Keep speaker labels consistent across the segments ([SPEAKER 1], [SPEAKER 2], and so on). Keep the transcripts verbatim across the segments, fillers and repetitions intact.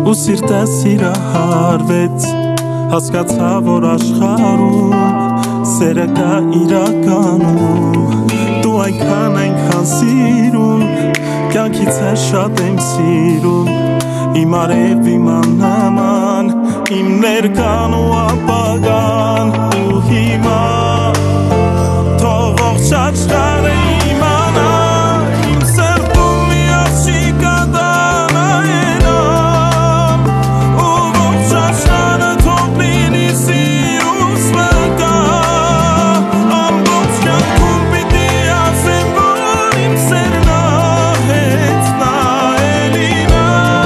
[SPEAKER 1] ու սիրտս սիրահարվեց, հասկացա, որ աշխարհում սերը կա իրականում, դու այնքան այնքան սիրում, կյանքից է շատ եմ սիրում, իմ արև իմ աննման, իմ ներկան ու ապագան, ու հիմա թող ողջ աշխարհը իմանա, իմ սրտում մի աղջիկ կա դա նայենամ, ու ողջ աշխարհը թող լինի սիրուս վկա, ամբողջ կյանքում պիտի ասեմ, որ իմ սերն ա հենց նա, Էլինա,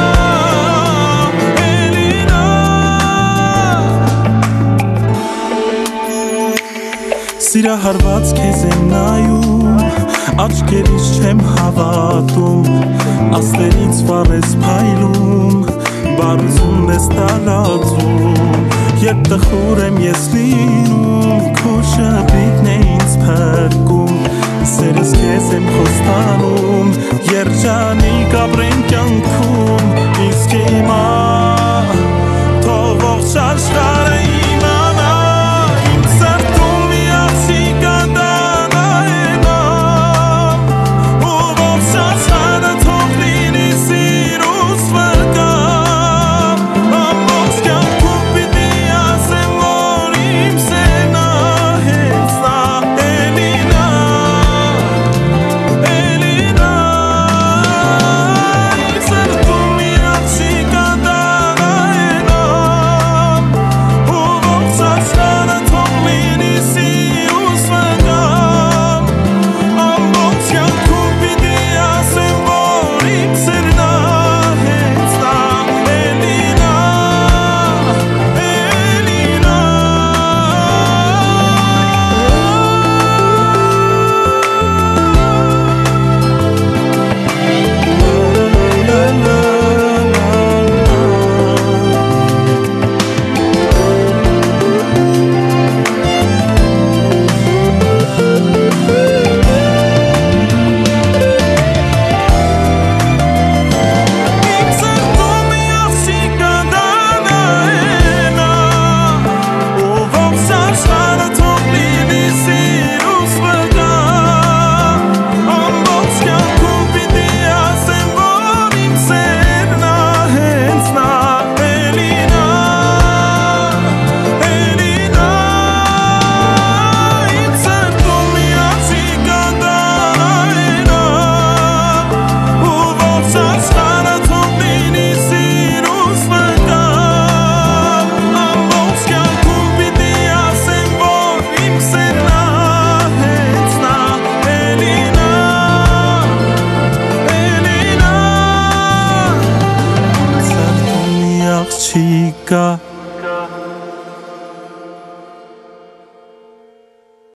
[SPEAKER 1] Էլինա։ Սիրահարված քեզ եմ նայում, աչքերից չեմ հավատում, աստերից վառ ես փայլում, բարձուն ես տալածում, երբ տխուր եմ ես լինում, քո շպիտն է ինձ փրկում, սերս քեզ եմ խոստանում, երջանիկ ապրենք կյանքում, իսկ հիմա թող ողջ աշխարհը իմանա, իմ սրտում մի աղջիկ կա դա նայենամ, ու ողջ աշխարհը թող լինի սիրուս վկա, ամբողջ կյանքում պիտի ասեմ, որ իմ սերն ա հենց նա, Էլինա, Էլինա, իմ սրտում մի աղջիկ կա դա նայենամ, ու ողջ աշխարհը թող լինի սիրուս վկա, ամբողջ կյանքում պիտի ասեմ, որ իմ սերն ա հենց նա, Էլինա, Էլինա։ Իմ սրտում մի աղջիկ կա դա նայենամ, ու ողջ աշխարհը թող լինի սիրուս վկա, ամբողջ կյանքում պիտի ասեմ, որ իմ սերն ա հենց նա, Էլինա, Էլինա, իմ սրտում մի աղջիկ կա դա նայենամ, ու ողջ աշխարհը թող լինի սիրուս վկա, ամբողջ կյանքում պիտի ասեմ, որ իմ սերն ա հենց նա, Էլինա, Էլինա, սրտում մի աղջիկ կա